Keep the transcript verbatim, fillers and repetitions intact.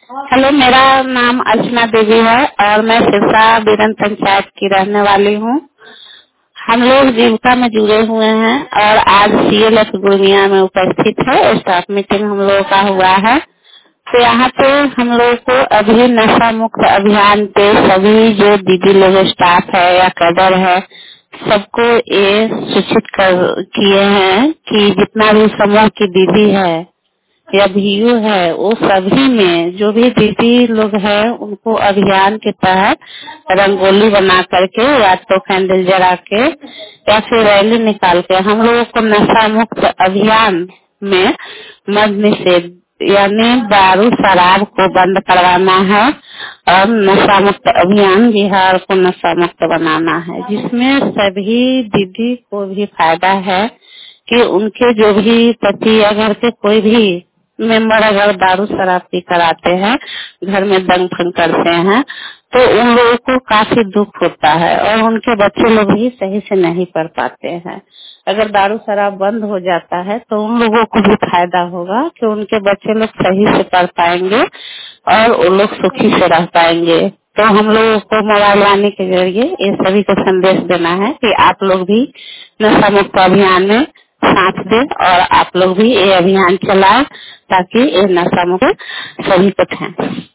Hello, मेरा नाम अर्चना देवी है और मैं सिरसा बीरन पंचायत की रहने वाली हूँ। हम लोग जीविका में जुड़े हुए हैं और आज सीएलएफ गुड़िया में उपस्थित है। स्टाफ मीटिंग हम लोगों का हुआ है, तो यहाँ पे हम लोगों को अभी नशा मुक्त अभियान पे सभी जो दीदी लोग स्टाफ है या कैडर है, सबको ये सूचित कर किए हैं कि जितना भी समूह की दीदी है या भीयू है, वो सभी में जो भी दीदी लोग हैं उनको अभियान के तहत रंगोली बना करके या तो कैंडल जला के या फिर रैली निकाल के हम लोगों को नशा मुक्त अभियान में मद निषेध यानी दारू शराब को बंद करवाना है और नशा मुक्त अभियान बिहार को नशा मुक्त बनाना है, जिसमें सभी दीदी को भी फायदा है कि उनके जो भी पति या घर के कोई भी मेंबर अगर दारू शराब पी कर आते हैं, घर में दंग फंग करते हैं, तो उन लोगों को काफी दुख होता है और उनके बच्चे लोग भी सही से नहीं पढ़ पाते हैं। अगर दारू शराब बंद हो जाता है तो उन लोगों को भी फायदा होगा कि उनके बच्चे लोग सही से पढ़ पाएंगे और वो लोग सुखी से रह पाएंगे। तो हम लोगों को मोबाइल वाणी के जरिए ये सभी को संदेश देना है कि आप लोग भी नशा मुक्त अभियान में साथ दें और आप लोग भी ये अभियान चलाएं ताकि ये नशा मुक्त सभी को थे।